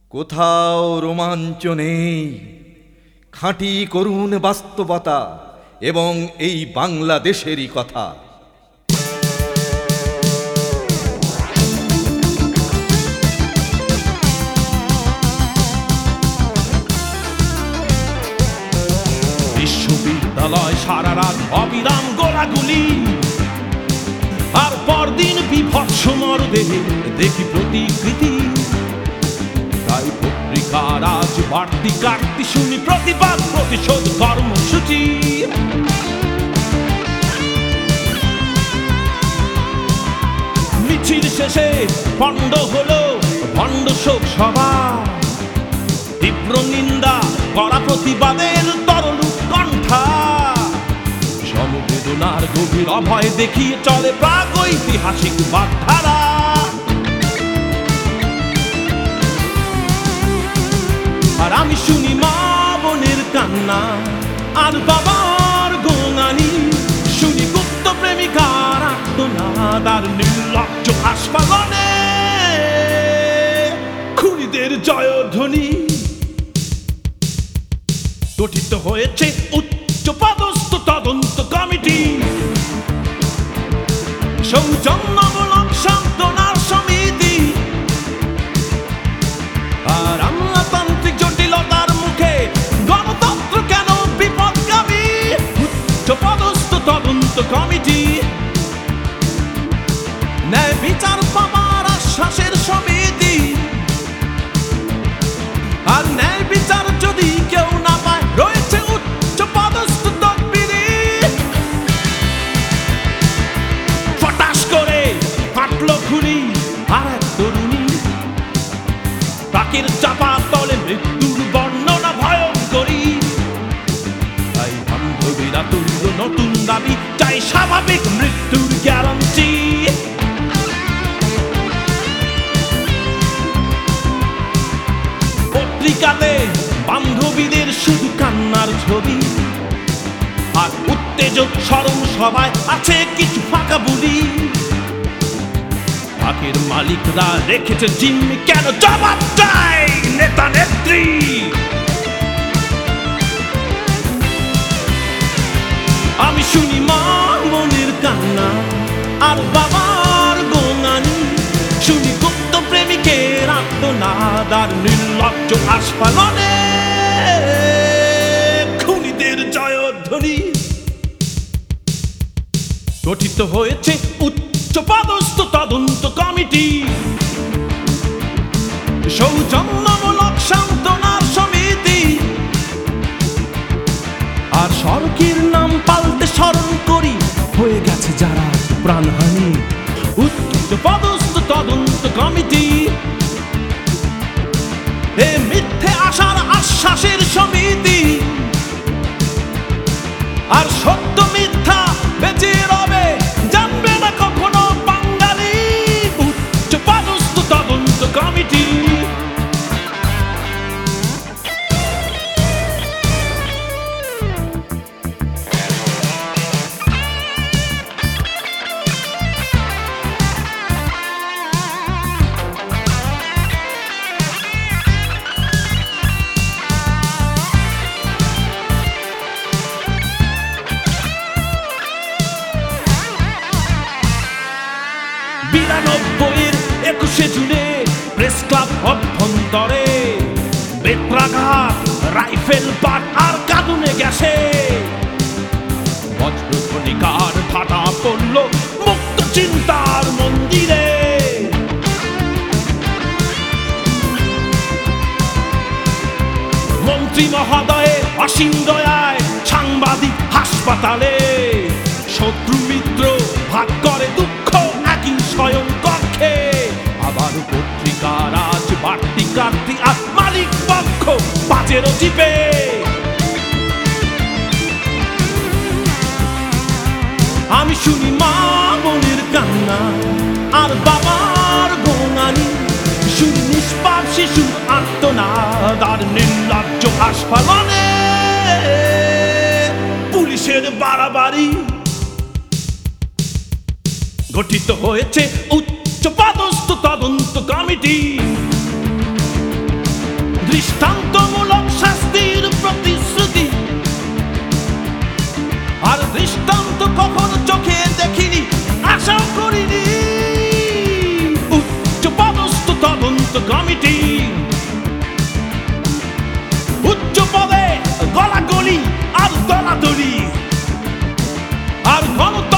কোথাও রোমাঞ্চ নেই, খাঁটি করুণ বাস্তবতা এবং এই বাংলাদেশেরই কথা। বিশ্ববিদ্যালয় সারা রাত অবিরাম গোলাগুলি, আর পরদিন বিভৎস মরদেহে দেখি প্রতিকৃতি। তাই পত্রিকার আজ বাড়তি কাটতি শুনি প্রতিবাদ প্রতিশোধ কর্মসূচি। মিছিল শেষে পণ্ড হলো ভণ্ড শোক সভা, তীব্র নিন্দা করা প্রতিবাদের তরল উৎকণ্ঠা। সমবেদনার গভীর অভয় দেখিয়ে চলে প্রাগৈতিহাসিক বাগধারা। আর আমি শুনি মা বোনের কান্না আর বাবার গোঙানি, শুনি গুপ্ত প্রেমিকার আর্তনাদ আর নির্লজ্জ আস্ফালনে খুনিদের জয়ধ্বনি। গঠিত হয়েছে উচ্চপদস্থ তদন্ত কমিটি, সৌজন্যমূলক সান্ত্বনার সমিতি। আর আমলাতান্ত্রিক জটিলতার মুখে গণতন্ত্র কেন বিপদগামী? উচ্চপদস্থ তদন্ত কমিটি, ন্যায় বিচার পাবার আশ্বাসের সমিতি। আর ন্যায় বিচার যদি কেউ না পায়, রয়েছে উচ্চপদস্থ তদবিরি। ফটাস করে ফাটলো খুলি আর এক তরুণী, তাকের চাপা তলে মৃত্যুর বর্ণনা ভয়ঙ্করী। তাই বান্ধবীরা তুলল নতুন দাবি, চাই স্বাভাবিক মৃত্যুর গ্যারান্টি। পত্রিকাতে বান্ধবীদের শুধু কান্নার ছবি, আর উত্তেজক স্মরণ সভায় আছে কিছু ফাঁকা বুলি। বাকের মালিকরা রেখেছে জিম্মি, কেন জবাব চাই নেতা নেত্রী। আমি শুনি মা মনের কান্না আর বাবার গোঙানি, শুনি গুপ্ত প্রেমিকের আর্তনাদ আর নির্লজ্জ আস্ফালনে খুনিদের জয়ধ্বনি। গঠিত হয়েছে উচ্চপদস্থ তদন্ত কমিটি, সৌজন্যমূলক সান্ত্বনার সমিতি। আর সড়কের নাম পাল্টে স্মরণ করি হয়ে গেছে যারা প্রাণহানি। উচ্চপদস্থ তদন্ত কমিটি, এ মিথ্যে আশার আশ্বাসের সমিতি। আর সত্য মিথ্যা বেঁচে রবে, জানবে না কখনো বাঙালি। উচ্চপদস্থ তদন্ত কমিটি। বিরানব্বইয়ের 21শে জুনে প্রেস ক্লাব অভ্যন্তরে বেত্রাঘাত, রাইফেল পাট আর কাঁদুনে গেছে। বজ্রধ্বনিকার ভাটা পড়ল মুক্ত চিন্তার মন্দিরে। মন্ত্রী মহোদয়ে অসীম দয়ায় সাংবাদিক হাসপাতালে। শত্রু মিত্র ভাগ করে দুঃখ একই স্বয়ং কক্ষে। আবার পত্রিকার আজ বাড়তি কাটতি আর মালিক পক্ষ বাজেরও চিপে। আমি শুনি মা বোনের কান্না আর বাবার গোঙানি, শুনি নিষ্পাপ শিশুর আর্তনাদ আর নির্লজ্জ আস্ফালনে পুলিশের বাড়াবাড়ি। গঠিত হয়েছে উচ্চপদস্থ তদন্ত কমিটি, বাহিনী, উচ্চ পদস্থ তদন্ত কমিটি, উচ্চ পদে গলাগলি আর দলাদলি, আর গণতন্ত্র